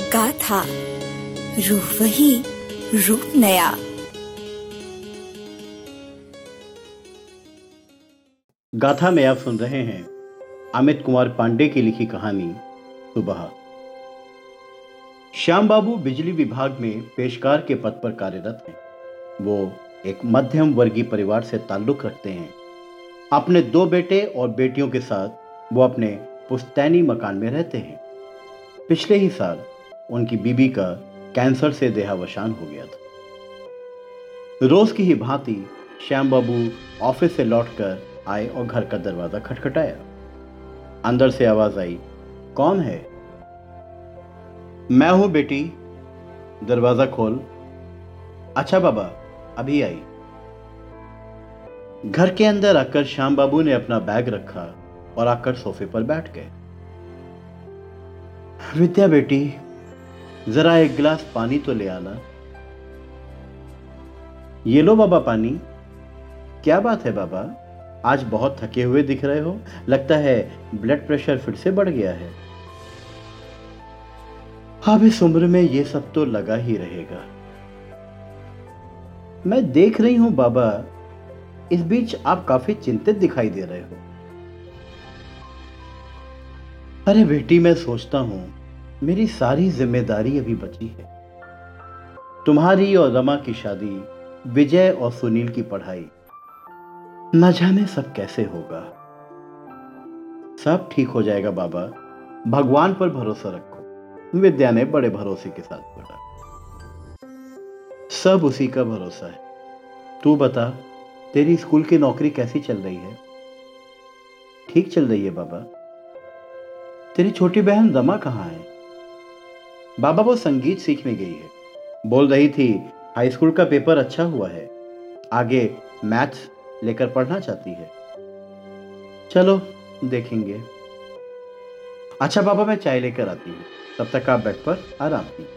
गाथा, रूह वही, रूप नया। गाथा में आप सुन रहे हैं अमित कुमार पांडे की लिखी कहानी सुबह। श्याम बाबू बिजली विभाग में पेशकार के पद पर कार्यरत हैं। वो एक मध्यम वर्गीय परिवार से ताल्लुक रखते हैं। अपने 2 बेटे और बेटियों के साथ वो अपने पुश्तैनी मकान में रहते हैं। पिछले ही साल उनकी बीबी का कैंसर से देहावसान हो गया था। रोज की ही भांति श्याम बाबू ऑफिस से लौटकर आए और घर का दरवाजा खटखटाया। अंदर से आवाज आई, कौन है? मैं हूं बेटी, दरवाजा खोल। अच्छा बाबा, अभी आई। घर के अंदर आकर श्याम बाबू ने अपना बैग रखा और आकर सोफे पर बैठ गए। विद्या बेटी, जरा एक गिलास पानी तो ले आना। ये लो बाबा पानी। क्या बात है बाबा, आज बहुत थके हुए दिख रहे हो। लगता है ब्लड प्रेशर फिर से बढ़ गया है। अब इस उम्र में ये सब तो लगा ही रहेगा। मैं देख रही हूं बाबा, इस बीच आप काफी चिंतित दिखाई दे रहे हो। अरे बेटी, मैं सोचता हूं मेरी सारी जिम्मेदारी अभी बची है। तुम्हारी और रमा की शादी, विजय और सुनील की पढ़ाई, न जाने सब कैसे होगा। सब ठीक हो जाएगा बाबा, भगवान पर भरोसा रखो। विद्या ने बड़े भरोसे के साथ बोला। सब उसी का भरोसा है। तू बता, तेरी स्कूल की नौकरी कैसी चल रही है? ठीक चल रही है बाबा। तेरी छोटी बहन रमा कहाँ है? बाबा, वो संगीत सीखने गई है। बोल रही थी हाई स्कूल का पेपर अच्छा हुआ है, आगे मैथ्स लेकर पढ़ना चाहती है। चलो देखेंगे। अच्छा बाबा, मैं चाय लेकर आती हूं, तब तक आप बेड पर आराम कीजिए।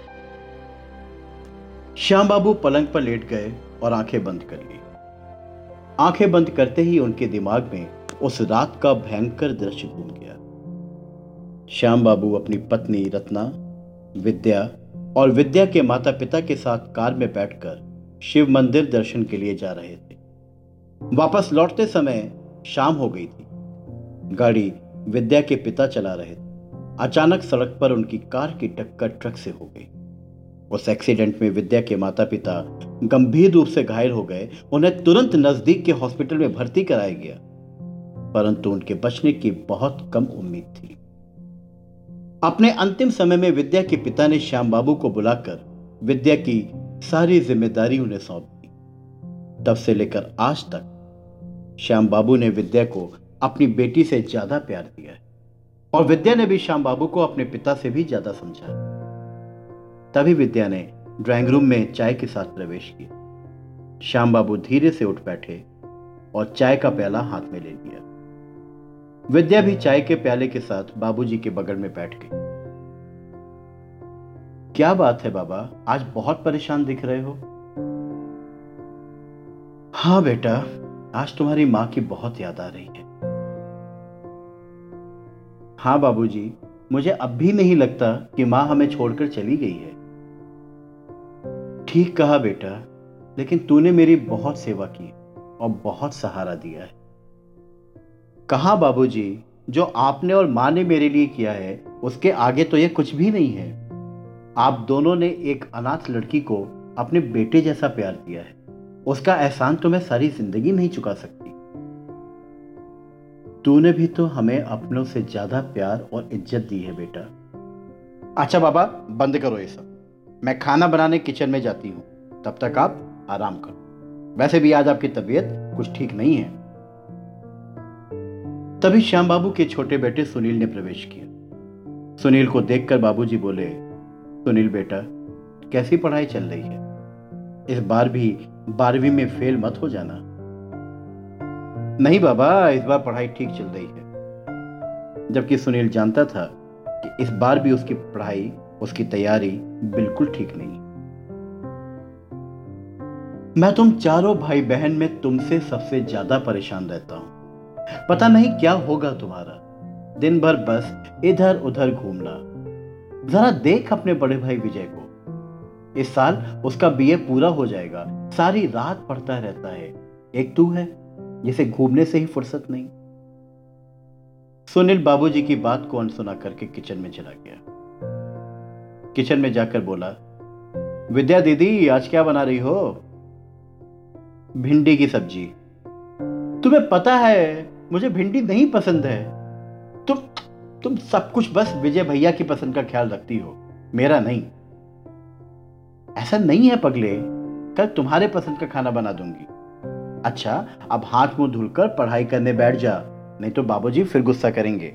श्याम बाबू पलंग पर लेट गए और आंखें बंद कर ली। आंखें बंद करते ही उनके दिमाग में उस रात का भयंकर दृश्य घूम गया। श्याम बाबू अपनी पत्नी रत्ना, विद्या और विद्या के माता पिता के साथ कार में बैठकर शिव मंदिर दर्शन के लिए जा रहे थे। वापस लौटते समय शाम हो गई थी। गाड़ी विद्या के पिता चला रहे थे। अचानक सड़क पर उनकी कार की टक्कर ट्रक से हो गई। उस एक्सीडेंट में विद्या के माता पिता गंभीर रूप से घायल हो गए। उन्हें तुरंत नजदीक के हॉस्पिटल में भर्ती कराया गया, परंतु उनके बचने की बहुत कम उम्मीद थी। अपने अंतिम समय में विद्या के पिता ने श्याम बाबू को बुलाकर विद्या की सारी जिम्मेदारी उन्हें सौंप दी। तब से लेकर आज तक श्याम बाबू ने विद्या को अपनी बेटी से ज्यादा प्यार दिया है और विद्या ने भी श्याम बाबू को अपने पिता से भी ज्यादा समझा। तभी विद्या ने ड्राइंग रूम में चाय के साथ प्रवेश किया। श्याम बाबू धीरे से उठ बैठे और चाय का प्याला हाथ में ले लिया। विद्या भी चाय के प्याले के साथ बाबूजी के बगल में बैठ गई। क्या बात है बाबा, आज बहुत परेशान दिख रहे हो? हाँ बेटा, आज तुम्हारी मां की बहुत याद आ रही है। हाँ बाबूजी, मुझे अब भी नहीं लगता कि मां हमें छोड़कर चली गई है। ठीक कहा बेटा, लेकिन तूने मेरी बहुत सेवा की और बहुत सहारा दिया है। कहा बाबूजी, जो आपने और मां ने मेरे लिए किया है उसके आगे तो यह कुछ भी नहीं है। आप दोनों ने एक अनाथ लड़की को अपने बेटे जैसा प्यार दिया है। उसका एहसान तो मैं सारी जिंदगी नहीं चुका सकती। तूने भी तो हमें अपनों से ज्यादा प्यार और इज्जत दी है बेटा। अच्छा बाबा, बंद करो ये सब। मैं खाना बनाने किचन में जाती हूं, तब तक आप आराम करो। वैसे भी आज आपकी तबीयत कुछ ठीक नहीं है। तभी श्याम बाबू के छोटे बेटे सुनील ने प्रवेश किया। सुनील को देखकर बाबूजी बोले, सुनील बेटा, कैसी पढ़ाई चल रही है? इस बार भी 12वीं में फेल मत हो जाना। नहीं बाबा, इस बार पढ़ाई ठीक चल रही है। जबकि सुनील जानता था कि इस बार भी उसकी पढ़ाई, उसकी तैयारी बिल्कुल ठीक नहीं। मैं तुम चारों भाई बहन में तुमसे सबसे ज्यादा परेशान रहता हूं। पता नहीं क्या होगा तुम्हारा। दिन भर बस इधर उधर घूमना, जरा देख अपने बड़े भाई विजय को, इस साल उसका बीए पूरा हो जाएगा, सारी रात पढ़ता रहता है। एक तू है जिसे घूमने से ही फुर्सत नहीं। सुनील बाबूजी की बात को अनसुना करके किचन में चला गया। किचन में जाकर बोला, विद्या दीदी आज क्या बना रही हो? भिंडी की सब्जी। तुम्हें पता है मुझे भिंडी नहीं पसंद है। तुम सब कुछ बस विजय भैया की पसंद का ख्याल रखती हो, मेरा नहीं। ऐसा नहीं है पगले, कल तुम्हारे पसंद का खाना बना दूंगी। अच्छा अब हाथ मुंह धुलकर पढ़ाई करने बैठ जा, नहीं तो बाबूजी फिर गुस्सा करेंगे।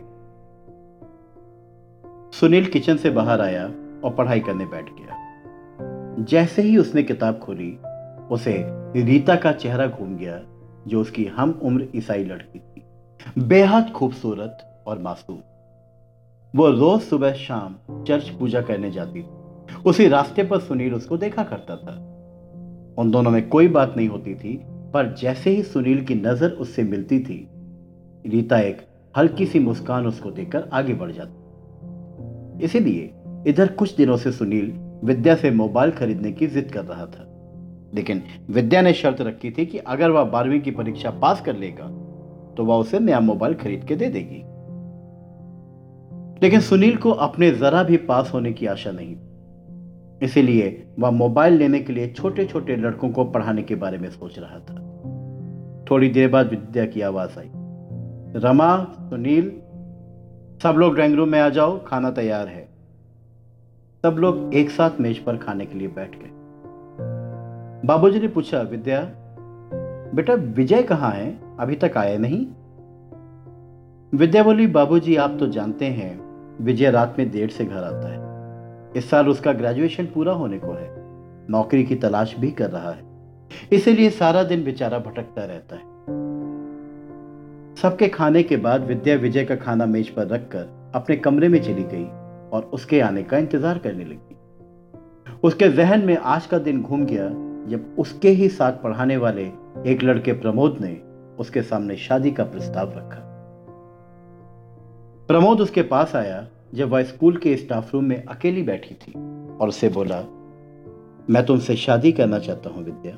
सुनील किचन से बाहर आया और पढ़ाई करने बैठ गया। जैसे ही उसने किताब खोली, उसे रीता का चेहरा घूम गया, जो उसकी हम उम्र ईसाई लड़की थी, बेहद खूबसूरत और मासूम। वो रोज सुबह शाम चर्च पूजा करने जाती थी। उसी रास्ते पर सुनील उसको देखा करता था। उन दोनों में कोई बात नहीं होती थी, पर जैसे ही सुनील की नजर उससे मिलती थी, रीता एक हल्की सी मुस्कान उसको देकर आगे बढ़ जाती। इसीलिए इधर कुछ दिनों से सुनील विद्या से मोबाइल खरीदने की जिद कर रहा था, लेकिन विद्या ने शर्त रखी थी कि अगर वह 12वीं की परीक्षा पास कर लेगा तो वह उसे नया मोबाइल खरीद के दे देगी। लेकिन सुनील को अपने जरा भी पास होने की आशा नहीं, इसीलिए वह मोबाइल लेने के लिए छोटे छोटे लड़कों को पढ़ाने के बारे में सोच रहा था। थोड़ी देर बाद विद्या की आवाज आई, रमा, सुनील, सब लोग ड्राइंग रूम में आ जाओ, खाना तैयार है। सब लोग एक साथ मेज पर खाने के लिए बैठ गए। बाबूजी ने पूछा, विद्या बेटा विजय कहाँ है, अभी तक आया नहीं? विद्या बोली, बाबूजी आप तो जानते हैं विजय रात में देर से घर आता है। इस साल उसका ग्रेजुएशन पूरा होने को है, नौकरी की तलाश भी कर रहा है, इसीलिए सारा दिन बेचारा भटकता रहता है। सबके खाने के बाद विद्या विजय का खाना मेज पर रखकर अपने कमरे में चली गई और उसके आने का इंतजार करने लगी। उसके जहन में आज का दिन घूम गया जब उसके ही साथ पढ़ाने वाले एक लड़के प्रमोद ने उसके सामने शादी का प्रस्ताव रखा। प्रमोद उसके पास आया जब वह स्कूल के स्टाफ रूम में अकेली बैठी थी और उसे बोला, मैं तुमसे शादी करना चाहता हूं विद्या।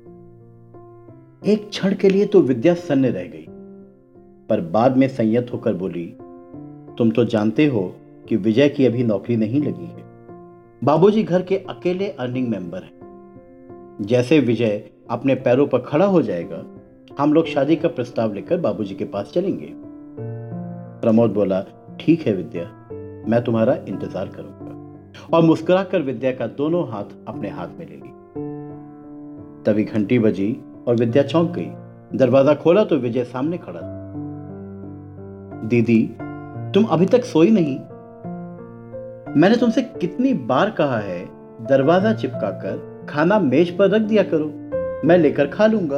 एक क्षण के लिए तो विद्या सन्न रह गई, पर बाद में संयत होकर बोली, तुम तो जानते हो कि विजय की अभी नौकरी नहीं लगी है। बाबूजी घर के अकेले अर्निंग मेंबर हैं। जैसे विजय अपने पैरों पर खड़ा हो जाएगा, हम लोग शादी का प्रस्ताव लेकर बाबूजी के पास चलेंगे। प्रमोद बोला, ठीक है विद्या, मैं तुम्हारा इंतजार करूंगा, और मुस्कुराकर विद्या का दोनों हाथ अपने हाथ में ले ली। तभी घंटी बजी और विद्या चौंक गई। दरवाजा खोला तो विजय सामने खड़ा था। दीदी तुम अभी तक सोई नहीं? मैंने तुमसे कितनी बार कहा है दरवाजा चिपकाकर खाना मेज पर रख दिया करो, मैं लेकर खा लूंगा।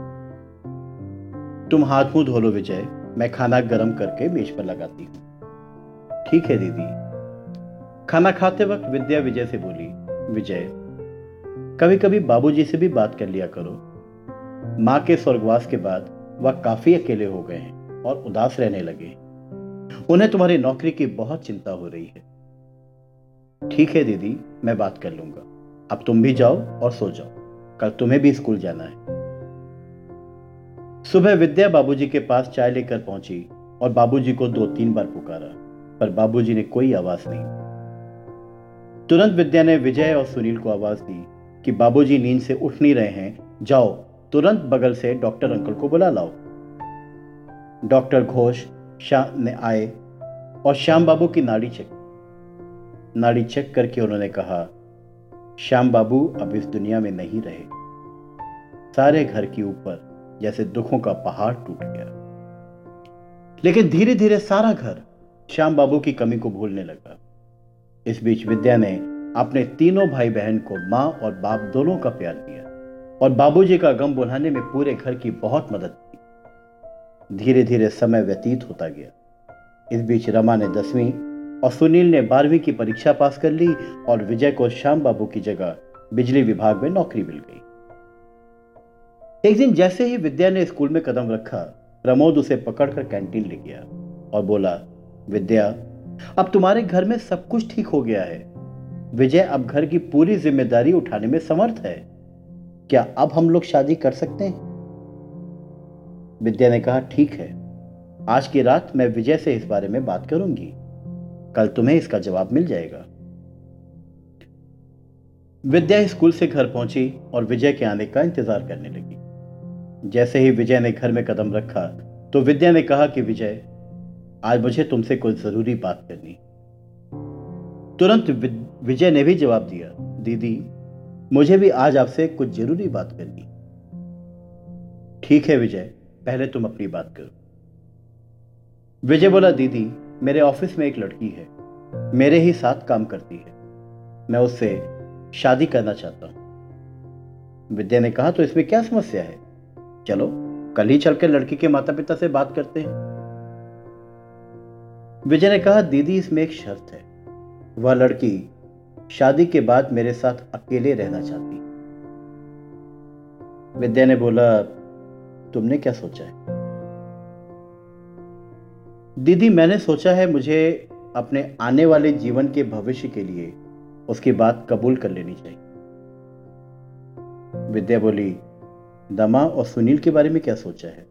तुम हाथ मुंह धो लो विजय, मैं खाना गर्म करके मेज पर लगाती हूं। ठीक है दीदी। खाना खाते वक्त विद्या विजय से बोली, विजय कभी कभी बाबूजी से भी बात कर लिया करो। मां के स्वर्गवास के बाद वह काफी अकेले हो गए हैं और उदास रहने लगे। उन्हें तुम्हारी नौकरी की बहुत चिंता हो रही है। ठीक है दीदी, मैं बात कर लूंगा। अब तुम भी जाओ और सो जाओ, कल तुम्हें भी स्कूल जाना है। सुबह विद्या बाबूजी के पास चाय लेकर पहुंची और बाबूजी को 2-3 बार पुकारा, पर बाबूजी ने कोई आवाज नहीं। तुरंत विद्या ने विजय और सुनील को आवाज दी कि बाबूजी नींद से उठ नहीं रहे हैं, जाओ तुरंत बगल से डॉक्टर अंकल को बुला लाओ। डॉक्टर घोष श्याम ने आए और श्याम बाबू की नाड़ी चेक करके उन्होंने कहा, श्याम बाबू अब इस दुनिया में नहीं रहे। सारे घर के ऊपर जैसे दुखों का पहाड़ टूट गया। लेकिन धीरे धीरे सारा घर श्याम बाबू की कमी को भूलने लगा। इस बीच विद्या ने अपने तीनों भाई बहन को मां और बाप दोनों का प्यार दिया और बाबूजी का गम बुझाने में पूरे घर की बहुत मदद की। धीरे धीरे समय व्यतीत होता गया। इस बीच रमा ने 10वीं और सुनील ने 12वीं की परीक्षा पास कर ली और विजय को श्याम बाबू की जगह बिजली विभाग में नौकरी मिल गई। एक दिन जैसे ही विद्या ने स्कूल में कदम रखा, प्रमोद उसे पकड़कर कैंटीन ले गया और बोला, विद्या अब तुम्हारे घर में सब कुछ ठीक हो गया है। विजय अब घर की पूरी जिम्मेदारी उठाने में समर्थ है। क्या अब हम लोग शादी कर सकते हैं? विद्या ने कहा, ठीक है, आज की रात मैं विजय से इस बारे में बात करूंगी। कल तुम्हें इसका जवाब मिल जाएगा। विद्या स्कूल से घर पहुंची और विजय के आने का इंतजार करने लगी। जैसे ही विजय ने घर में कदम रखा तो विद्या ने कहा कि विजय, आज मुझे तुमसे कोई जरूरी बात करनी। तुरंत विजय ने भी जवाब दिया, दीदी, मुझे भी आज आपसे कुछ जरूरी बात करनी। ठीक है विजय, पहले तुम अपनी बात करो। विजय बोला, दीदी, मेरे ऑफिस में एक लड़की है, मेरे ही साथ काम करती है, मैं उससे शादी करना चाहता हूं। विद्या ने कहा, तो इसमें क्या समस्या है? चलो कल ही चलकर लड़की के माता पिता से बात करते हैं। विजय ने कहा, दीदी, इसमें एक शर्त है, वह लड़की शादी के बाद मेरे साथ अकेले रहना चाहती है। विद्या ने बोला, तुमने क्या सोचा है? दीदी, मैंने सोचा है मुझे अपने आने वाले जीवन के भविष्य के लिए उसकी बात कबूल कर लेनी चाहिए। विद्या बोली, दमा और सुनील के बारे में क्या सोचा है?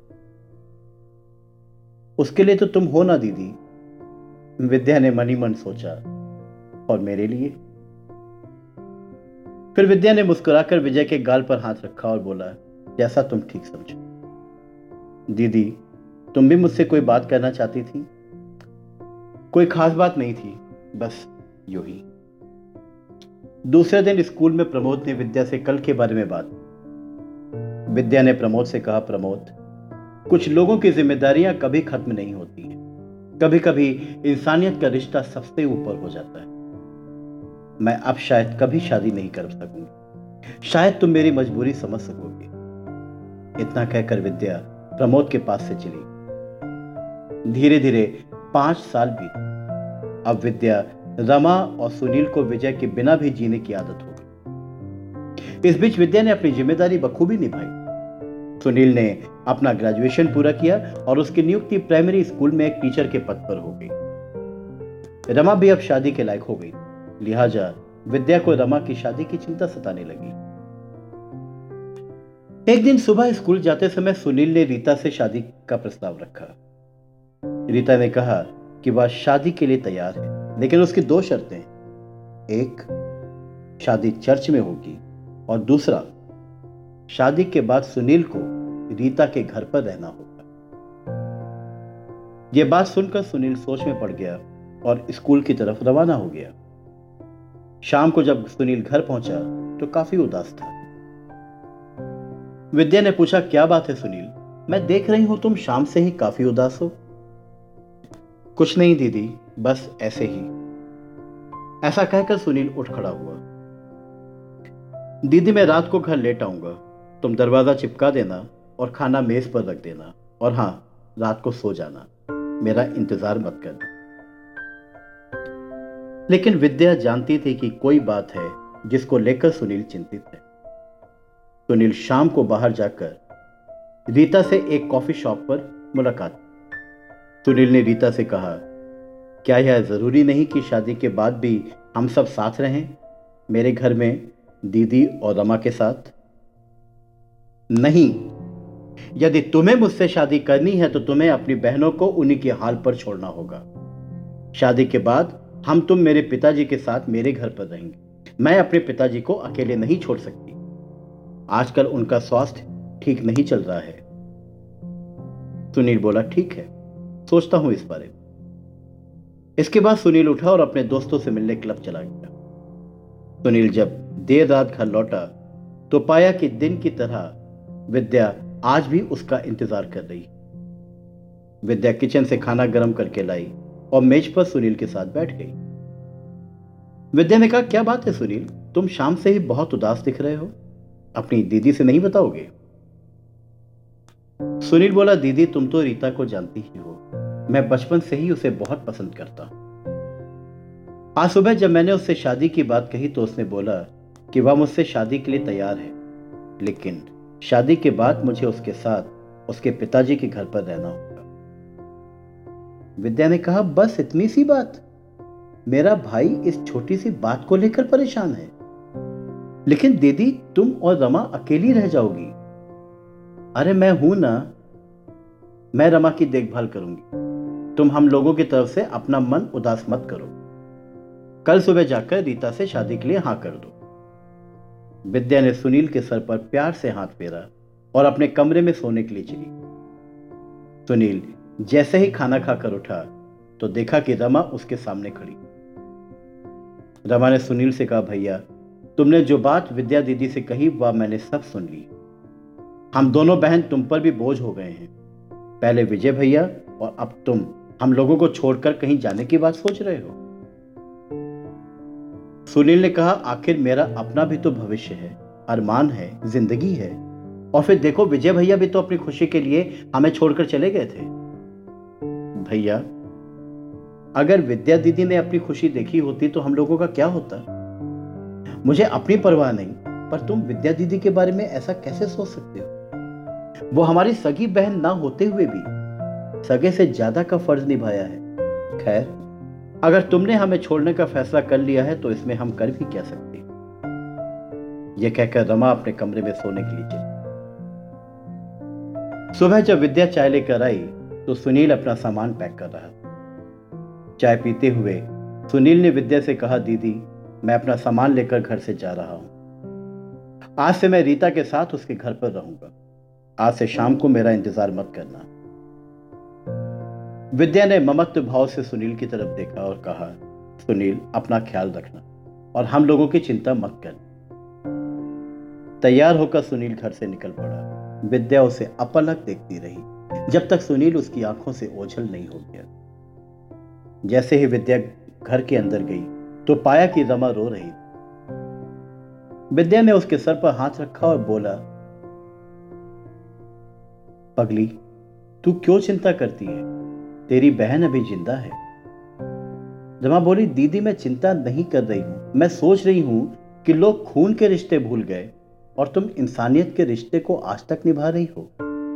उसके लिए तो तुम हो ना दीदी। विद्या ने मन ही मन सोचा, और मेरे लिए? फिर विद्या ने मुस्कुराकर विजय के गाल पर हाथ रखा और बोला, जैसा तुम ठीक समझो। दीदी, तुम भी मुझसे कोई बात करना चाहती थी? कोई खास बात नहीं थी, बस यूं ही। दूसरे दिन स्कूल में प्रमोद ने विद्या से कल के बारे में बात की। विद्या ने प्रमोद से कहा, प्रमोद, कुछ लोगों की जिम्मेदारियां कभी खत्म नहीं होती हैं। कभी कभी इंसानियत का रिश्ता सबसे ऊपर हो जाता है। मैं अब शायद कभी शादी नहीं कर सकूंगी। शायद तुम मेरी मजबूरी समझ सकोगे। इतना कहकर विद्या प्रमोद के पास से चली। धीरे धीरे 5 साल बीते। अब विद्या, रमा और सुनील को विजय के बिना भी जीने की आदत हो गई। इस बीच विद्या ने अपनी जिम्मेदारी बखूबी निभाई। सुनील ने अपना ग्रेजुएशन पूरा किया और उसकी नियुक्ति प्राइमरी स्कूल में एक टीचर के पद पर हो गई। रमा भी अब शादी के लायक हो गई, लिहाजा विद्या को रमा की शादी की चिंता सताने लगी। एक दिन सुबह स्कूल जाते समय सुनील ने रीता से शादी का प्रस्ताव रखा। रीता ने कहा कि वह शादी के लिए तैयार है, लेकिन उसकी 2 शर्तें। एक, शादी चर्च में होगी, और दूसरा, शादी के बाद सुनील को रीता के घर पर रहना होगा। यह बात सुनकर सुनील सोच में पड़ गया और स्कूल की तरफ रवाना हो गया। शाम को जब सुनील घर पहुंचा तो काफी उदास था। विद्या ने पूछा, क्या बात है सुनील? मैं देख रही हूं तुम शाम से ही काफी उदास हो। कुछ नहीं दीदी, बस ऐसे ही। ऐसा कहकर सुनील उठ खड़ा हुआ। दीदी, मैं रात को घर लेट आऊंगा, तुम दरवाजा चिपका देना और खाना मेज पर रख देना, और हां, रात को सो जाना, मेरा इंतजार मत करना। लेकिन विद्या जानती थी कि कोई बात है जिसको लेकर सुनील चिंतित है। सुनील शाम को बाहर जाकर रीता से एक कॉफी शॉप पर मुलाकात। सुनील ने रीता से कहा, क्या यह जरूरी नहीं कि शादी के बाद भी हम सब साथ रहें, मेरे घर में दीदी और रमा के साथ? नहीं, यदि तुम्हें मुझसे शादी करनी है तो तुम्हें अपनी बहनों को उन्हीं के हाल पर छोड़ना होगा। शादी के बाद हम तुम मेरे पिताजी के साथ मेरे घर पर रहेंगे। मैं अपने पिताजी को अकेले नहीं छोड़ सकती। आजकल उनका स्वास्थ्य ठीक नहीं चल रहा है। सुनील बोला, ठीक है, सोचता हूं इस बारे में। इसके बाद सुनील उठा और अपने दोस्तों से मिलने क्लब चला गया। सुनील जब देर रात घर लौटा तो पाया कि दिन की तरह विद्या आज भी उसका इंतजार कर रही। विद्या किचन से खाना गर्म करके लाई और मेज पर सुनील के साथ बैठ गई। विद्या ने कहा, क्या बात है सुनील, तुम शाम से ही बहुत उदास दिख रहे हो, अपनी दीदी से नहीं बताओगे? सुनील बोला, दीदी, तुम तो रीता को जानती ही हो, मैं बचपन से ही उसे बहुत पसंद करता हूं। आज सुबह जब मैंने उससे शादी की बात कही तो उसने बोला कि वह मुझसे शादी के लिए तैयार है, लेकिन शादी के बाद मुझे उसके साथ उसके पिताजी के घर पर रहना होगा। विद्या ने कहा, बस इतनी सी बात? मेरा भाई इस छोटी सी बात को लेकर परेशान है। लेकिन दीदी, तुम और रमा अकेली रह जाओगी। अरे मैं हूं ना, मैं रमा की देखभाल करूंगी। तुम हम लोगों की तरफ से अपना मन उदास मत करो। कल सुबह जाकर रीता से शादी के लिए हां कर दो। विद्या ने सुनील के सर पर प्यार से हाथ फेरा और अपने कमरे में सोने के लिए चली। सुनील जैसे ही खाना खाकर उठा तो देखा कि रमा उसके सामने खड़ी। रमा ने सुनील से कहा, भैया, तुमने जो बात विद्या दीदी से कही वह मैंने सब सुन ली। हम दोनों बहन तुम पर भी बोझ हो गए हैं। पहले विजय भैया और अब तुम हम लोगों को छोड़कर कहीं जाने की बात सोच रहे हो। सुनील ने कहा, आखिर मेरा अपना भी तो भविष्य है, अरमान है, जिंदगी है। और फिर देखो, विजय भैया भी तो अपनी खुशी के लिए हमें छोड़कर चले गए थे। भैया, अगर विद्या दीदी ने अपनी खुशी देखी होती तो हम लोगों का क्या होता? मुझे अपनी परवाह नहीं, पर तुम विद्या दीदी के बारे में ऐसा कैसे सोच सकते हो? वो हमारी सगी बहन ना होते हुए भी सगे से ज्यादा का फर्ज निभाया है। खैर, अगर तुमने हमें छोड़ने का फैसला कर लिया है तो इसमें हम कर भी क्या सकते। यह कहकर रमा अपने कमरे में सोने के लिए चली। सुबह जब विद्या चाय लेकर आई तो सुनील अपना सामान पैक कर रहा था। चाय पीते हुए सुनील ने विद्या से कहा, दीदी, मैं अपना सामान लेकर घर से जा रहा हूं। आज से मैं रीता के साथ उसके घर पर रहूंगा। आज से शाम को मेरा इंतजार मत करना। विद्या ने ममत्व भाव से सुनील की तरफ देखा और कहा, सुनील, अपना ख्याल रखना और हम लोगों की चिंता मत करना। तैयार होकर सुनील घर से निकल पड़ा। विद्या उसे अपलक देखती रही जब तक सुनील उसकी आंखों से ओझल नहीं हो गया। जैसे ही विद्या घर के अंदर गई तो पाया कि रमा रो रही। विद्या ने उसके सर पर हाथ रखा और बोला, पगली, तू क्यों चिंता करती है? तेरी बहन अभी जिंदा है। रमा बोली, दीदी, मैं चिंता नहीं कर रही हूं। मैं सोच रही हूं कि लोग खून के रिश्ते भूल गए और तुम इंसानियत के रिश्ते को आज तक निभा रही हो।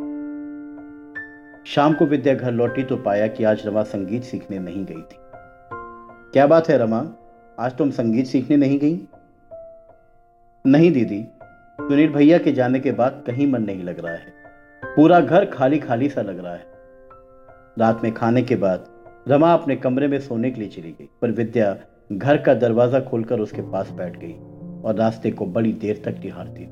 शाम को विद्या घर लौटी तो पाया कि आज रमा संगीत सीखने नहीं गई थी। क्या बात है रमा, आज तुम संगीत सीखने नहीं गई? नहीं दीदी, सुनील भैया के जाने के बाद कहीं मन नहीं लग रहा है। पूरा घर खाली खाली सा लग रहा है। रात में खाने के बाद रमा अपने कमरे में सोने के लिए चली गई, पर विद्या घर का दरवाजा खोलकर उसके पास बैठ गई और रास्ते को बड़ी देर तक निहारती।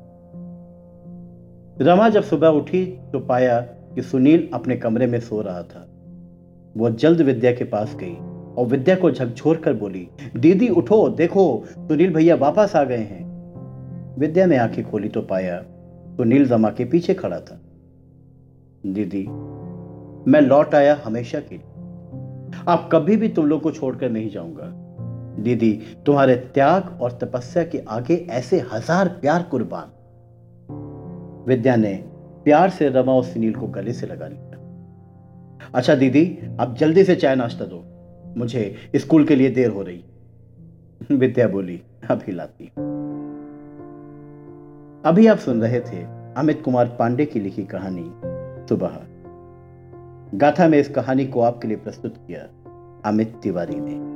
रमा जब सुबह उठी तो पाया कि सुनील अपने कमरे में सो रहा था। वो जल्द विद्या के पास गई और विद्या को झकझोर कर बोली, दीदी उठो, देखो सुनील भैया वापस आ गए हैं। विद्या ने आंखें खोली तो पाया सुनील रमा के पीछे खड़ा था। दीदी, मैं लौट आया हमेशा के लिए। अब कभी भी तुम लोग को छोड़कर नहीं जाऊंगा। दीदी, तुम्हारे त्याग और तपस्या के आगे ऐसे हजार प्यार कुर्बान। विद्या ने प्यार से रमा और सुनील को गले से लगा लिया। अच्छा दीदी, अब जल्दी से चाय नाश्ता दो, मुझे स्कूल के लिए देर हो रही। विद्या बोली, अभी लाती। अभी आप सुन रहे थे अमित कुमार पांडे की लिखी कहानी सुबह। गाथा में इस कहानी को आपके लिए प्रस्तुत किया अमित तिवारी ने।